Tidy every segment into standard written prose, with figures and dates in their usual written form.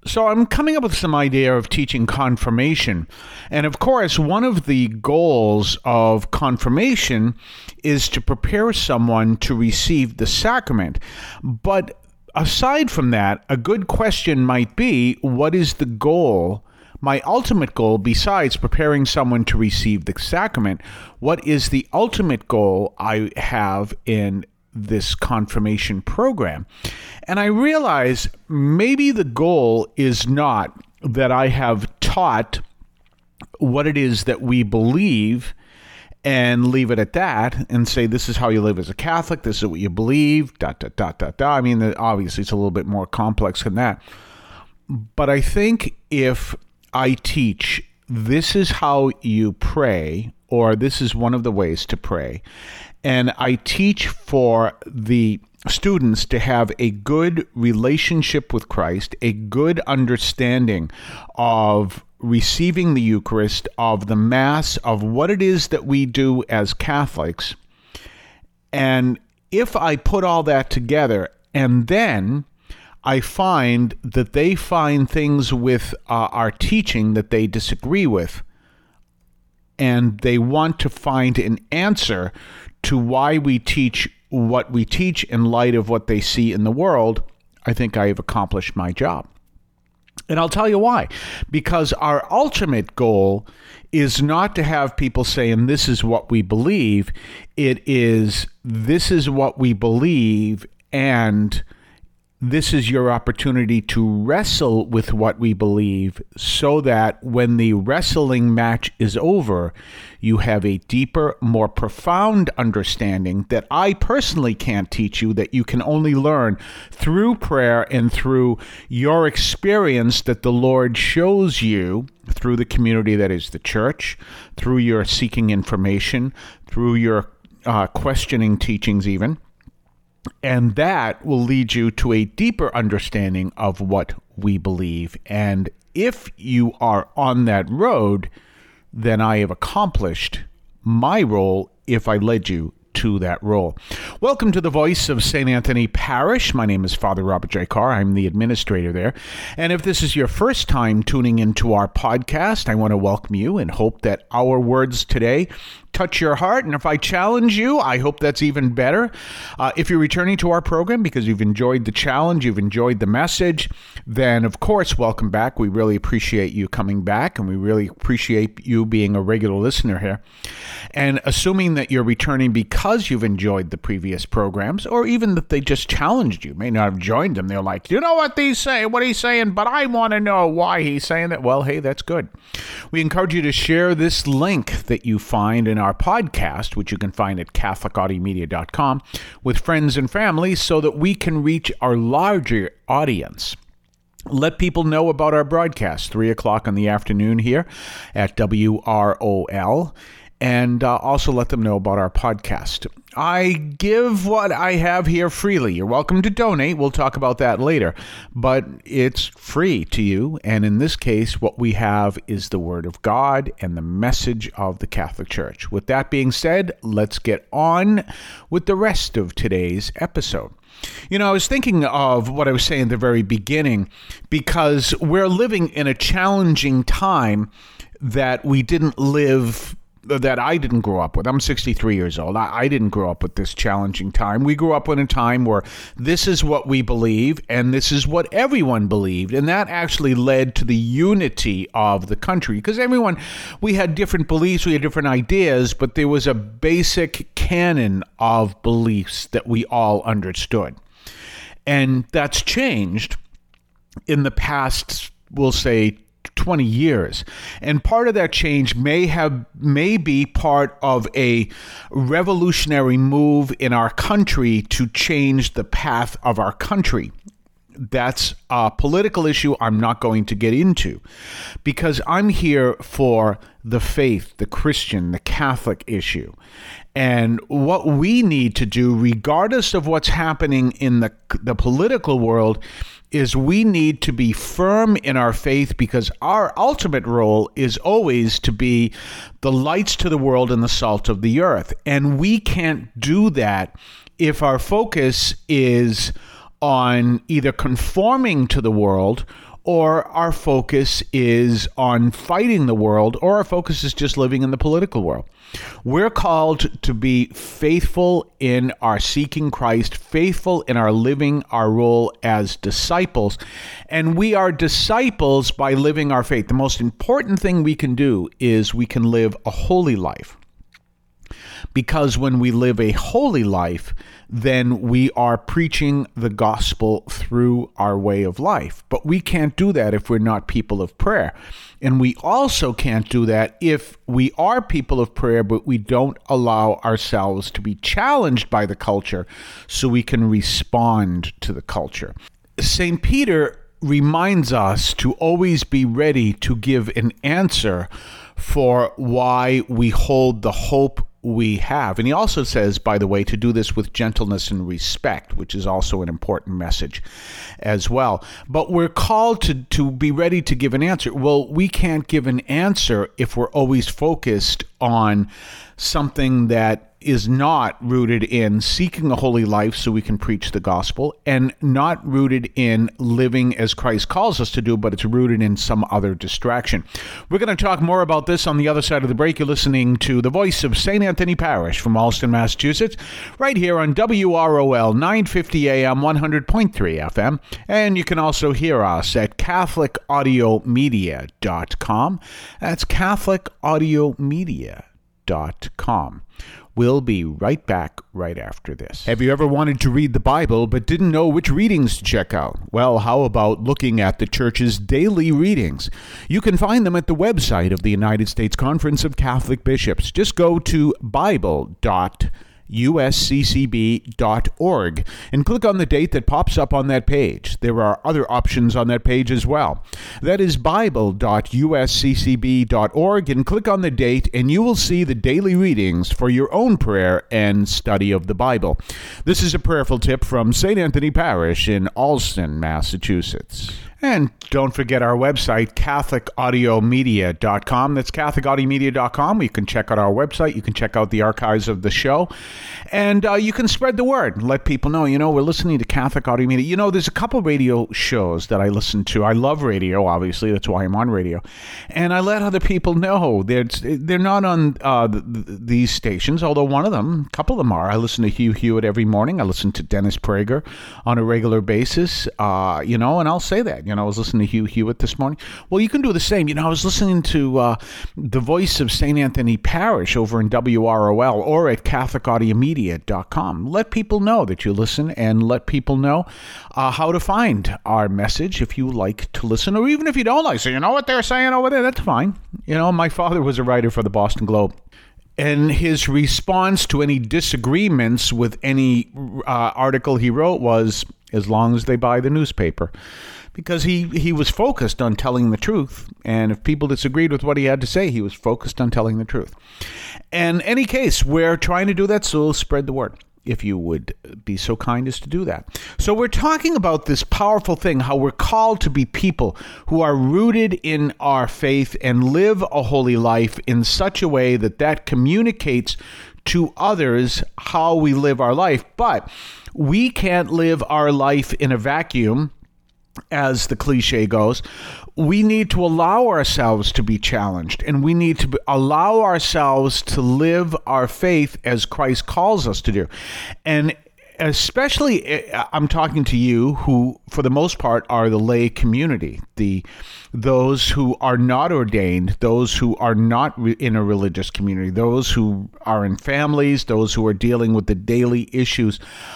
So I'm coming up with some idea of teaching confirmation. And of course, one of the goals of confirmation is to prepare someone to receive the sacrament. But aside from that, a good question might be, what is the goal? My ultimate goal, besides preparing someone to receive the sacrament, what is the ultimate goal I have in this confirmation program? And I realize maybe the goal is not that I have taught what it is that we believe and leave it at that and say, this is how you live as a Catholic, this is what you believe, ... I mean, obviously it's a little bit more complex than that. But I think if I teach, this is how you pray, or this is one of the ways to pray, and I teach for the students to have a good relationship with Christ, a good understanding of receiving the Eucharist, of the Mass, of what it is that we do as Catholics. And if I put all that together, and then I find that they find things with our teaching that they disagree with, and they want to find an answer to why we teach what we teach in light of what they see in the world, I think I have accomplished my job. And I'll tell you why. Because our ultimate goal is not to have people saying, this is what we believe. It is, this is what we believe, and this is your opportunity to wrestle with what we believe so that when the wrestling match is over, you have a deeper, more profound understanding that I personally can't teach you, that you can only learn through prayer and through your experience that the Lord shows you through the community that is the church, through your seeking information, through your questioning teachings even. And that will lead you to a deeper understanding of what we believe. And if you are on that road, then I have accomplished my role if I led you to that role. Welcome to the Voice of St. Anthony Parish. My name is Father Robert J. Carr. I'm the administrator there. And if this is your first time tuning into our podcast, I want to welcome you and hope that our words today touch your heart. And if I challenge you, I hope that's even better. If you're returning to our program because you've enjoyed the challenge, you've enjoyed the message, then of course, welcome back. We really appreciate you coming back, and we really appreciate you being a regular listener here. And assuming that you're returning because you've enjoyed the previous programs, or even that they just challenged you, may not have joined them. They're like, you know what they say, what he's saying, but I want to know why he's saying that. Well, hey, that's good. We encourage you to share this link that you find in our podcast, which you can find at CatholicAudiomedia.com, with friends and family so that we can reach our larger audience. Let people know about our broadcast, 3 o'clock in the afternoon here at WROL, and also let them know about our podcast. I give what I have here freely. You're welcome to donate. We'll talk about that later. But it's free to you. And in this case, what we have is the Word of God and the message of the Catholic Church. With that being said, let's get on with the rest of today's episode. You know, I was thinking of what I was saying at the very beginning, because we're living in a challenging time that we didn't live, that I didn't grow up with. I'm 63 years old. I didn't grow up with this challenging time. We grew up in a time where this is what we believe and this is what everyone believed. And that actually led to the unity of the country, because we had different beliefs, we had different ideas, but there was a basic canon of beliefs that we all understood. And that's changed in the past, we'll say, 20 years. And part of that change may be part of a revolutionary move in our country to change the path of our country. That's a political issue I'm not going to get into, because I'm here for the faith, the Christian, the Catholic issue. And what we need to do, regardless of what's happening in the political world, is we need to be firm in our faith, because our ultimate role is always to be the lights to the world and the salt of the earth. And we can't do that if our focus is on either conforming to the world, or our focus is on fighting the world, or our focus is just living in the political world. We're called to be faithful in our seeking Christ, faithful in our living our role as disciples. And we are disciples by living our faith. The most important thing we can do is we can live a holy life. Because when we live a holy life, then we are preaching the gospel through our way of life. But we can't do that if we're not people of prayer. And we also can't do that if we are people of prayer, but we don't allow ourselves to be challenged by the culture so we can respond to the culture. St. Peter reminds us to always be ready to give an answer for why we hold the hope we have. And he also says, by the way, to do this with gentleness and respect, which is also an important message as well. But we're called to be ready to give an answer. Well, we can't give an answer if we're always focused on something that is not rooted in seeking a holy life so we can preach the gospel, and not rooted in living as Christ calls us to do, but it's rooted in some other distraction. We're going to talk more about this on the other side of the break. You're listening to the voice of St. Anthony Parish from Allston, Massachusetts, right here on WROL 950 AM 100.3 FM. And you can also hear us at CatholicAudiomedia.com. That's CatholicAudiomedia.com. We'll be right back right after this. Have you ever wanted to read the Bible but didn't know which readings to check out? Well, how about looking at the church's daily readings? You can find them at the website of the United States Conference of Catholic Bishops. Just go to bible.usccb.org and click on the date that pops up on that page. There are other options on that page as well. That is bible.usccb.org, and click on the date and you will see the daily readings for your own prayer and study of the Bible. This is a prayerful tip from St. Anthony Parish in Allston, Massachusetts. And don't forget our website, CatholicAudiomedia.com. That's CatholicAudiomedia.com. You can check out our website. You can check out the archives of the show. And you can spread the word. Let people know, we're listening to Catholic Audio Media. There's a couple radio shows that I listen to. I love radio, obviously. That's why I'm on radio. And I let other people know. They're not on these stations, although one of them, a couple of them are. I listen to Hugh Hewitt every morning. I listen to Dennis Prager on a regular basis, and I'll say that. I was listening to Hugh Hewitt this morning. Well, you can do the same. I was listening to the voice of St. Anthony Parish over in WROL or at CatholicAudiomedia.com. Let people know that you listen, and let people know how to find our message if you like to listen, or even if you don't like. So you know what they're saying over there? That's fine. My father was a writer for the Boston Globe. And his response to any disagreements with any article he wrote was, as long as they buy the newspaper. Because he was focused on telling the truth. And if people disagreed with what he had to say, he was focused on telling the truth. In any case, we're trying to do that, so spread the word, if you would be so kind as to do that. So we're talking about this powerful thing, how we're called to be people who are rooted in our faith and live a holy life in such a way that communicates to others how we live our life. But we can't live our life in a vacuum, as the cliche goes. We need to allow ourselves to be challenged, and we need to allow ourselves to live our faith as Christ calls us to do. And especially, I'm talking to you who, for the most part, are the lay community, those who are not ordained, those who are not in a religious community, those who are in families, those who are dealing with the daily issues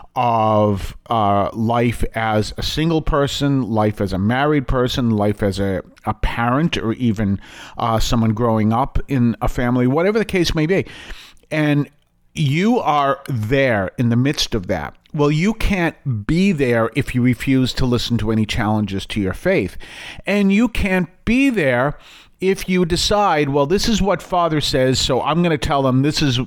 of life as a single person, life as a married person, life as a parent, or even someone growing up in a family, whatever the case may be. And you are there in the midst of that. Well, you can't be there if you refuse to listen to any challenges to your faith. And you can't be there if you decide, well, this is what Father says, so I'm going to tell him this is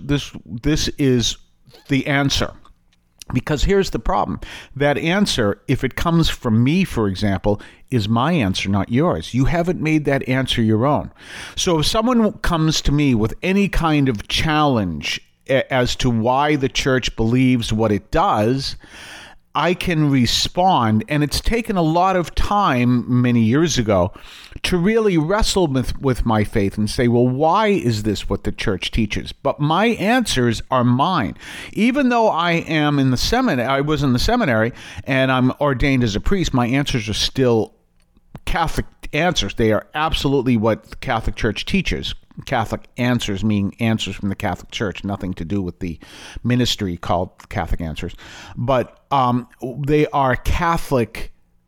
the answer. Because here's the problem. That answer, if it comes from me, for example, is my answer, not yours. You haven't made that answer your own. So if someone comes to me with any kind of challenge as to why the church believes what it does, I can respond. And it's taken a lot of time many years ago to really wrestle with my faith and say, well, why is this what the church teaches? But my answers are mine. Even though I am in the seminary, I was in the seminary and I'm ordained as a priest, my answers are still Catholic answers. They are absolutely what the Catholic Church teaches. Catholic answers mean answers from the Catholic Church, nothing to do with the ministry called Catholic Answers. But they are Catholic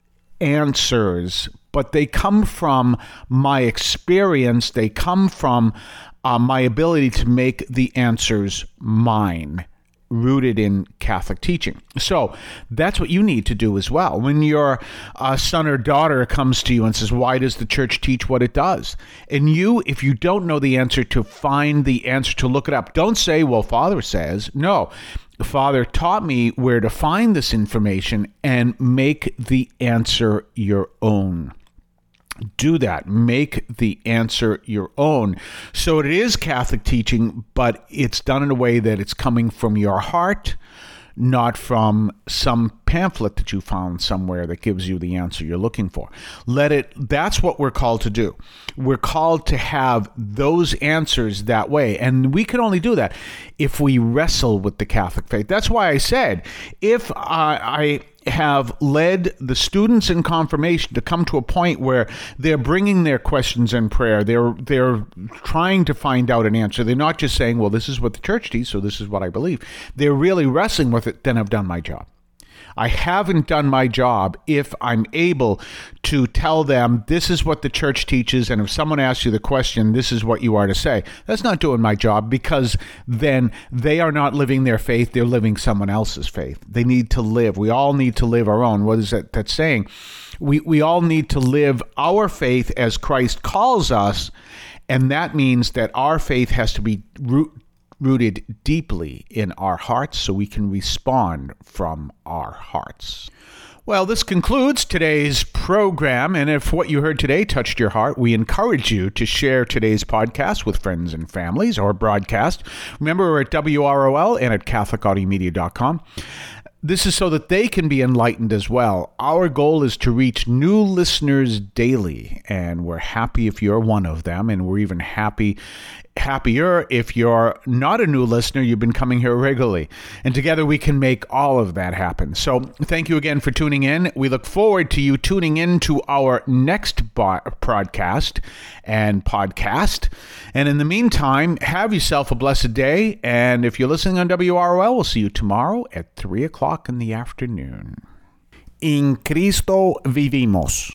answers, but they come from my experience. They come from my ability to make the answers mine, rooted in Catholic teaching. So that's what you need to do as well. When your son or daughter comes to you and says, why does the church teach what it does? And you, if you don't know the answer, to find the answer, to look it up. Don't say, well, Father says. No, Father taught me where to find this information and make the answer your own. Do that. Make the answer your own. So it is Catholic teaching, but it's done in a way that it's coming from your heart, not from some pamphlet that you found somewhere that gives you the answer you're looking for. That's what we're called to do. We're called to have those answers that way. And we can only do that if we wrestle with the Catholic faith. That's why I said, if I have led the students in confirmation to come to a point where they're bringing their questions in prayer. They're trying to find out an answer. They're not just saying, well, this is what the church teaches, so this is what I believe. They're really wrestling with it. Then I've done my job. I haven't done my job if I'm able to tell them this is what the church teaches, and if someone asks you the question, this is what you are to say. That's not doing my job, because then they are not living their faith, they're living someone else's faith. They need to live. We all need to live our own. What is that saying? We all need to live our faith as Christ calls us, and that means that our faith has to be rooted deeply in our hearts so we can respond from our hearts. Well, this concludes today's program, and if what you heard today touched your heart, we encourage you to share today's podcast with friends and families, or broadcast. Remember, we're at WROL and at CatholicAudiomedia.com. This is so that they can be enlightened as well. Our goal is to reach new listeners daily, and we're happy if you're one of them, and we're even happier if you're not a new listener, you've been coming here regularly. And together we can make all of that happen. So thank you again for tuning in. We look forward to you tuning in to our next broadcast and podcast. And in the meantime, have yourself a blessed day. And if you're listening on WROL, we'll see you tomorrow at 3 o'clock in the afternoon. In Cristo vivimos.